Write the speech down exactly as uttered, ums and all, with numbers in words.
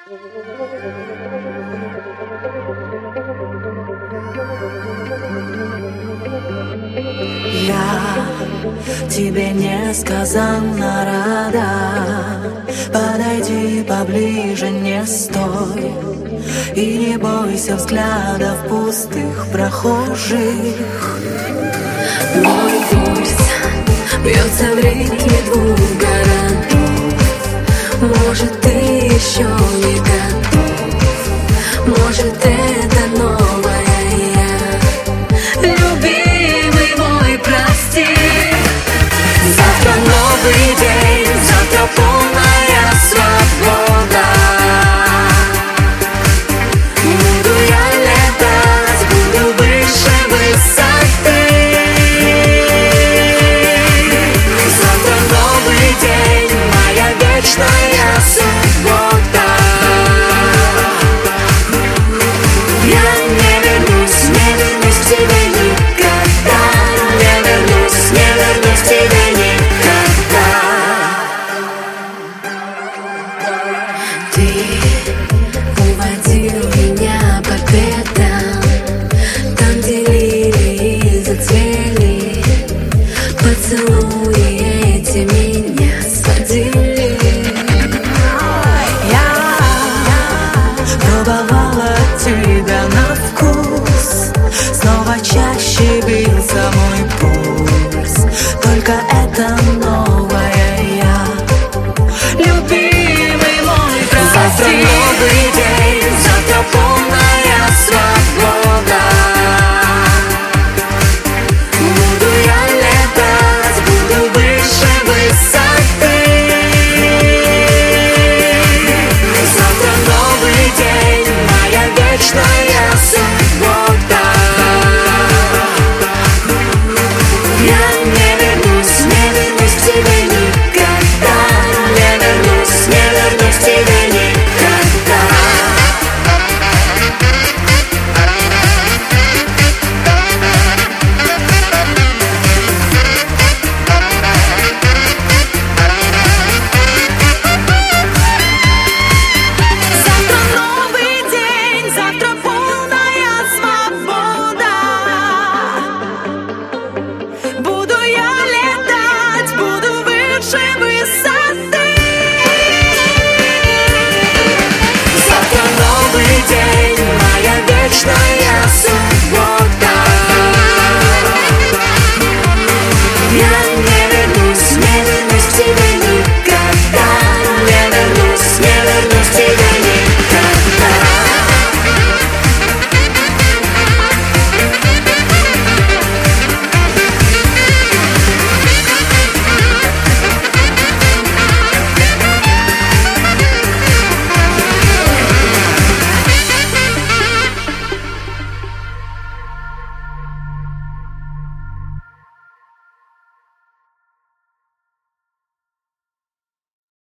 Я тебе несказанно рада. Подойди поближе, не стой, и не бойся взглядов пустых прохожих. Мой пульс бьется в ритме двух городов. Может, ты еще не готов, может, это новая я. Любимый мой, прости. Завтра новый день, завтра полная свобода. Буду я летать, буду выше высоты. Завтра новый день, моя вечная свобода.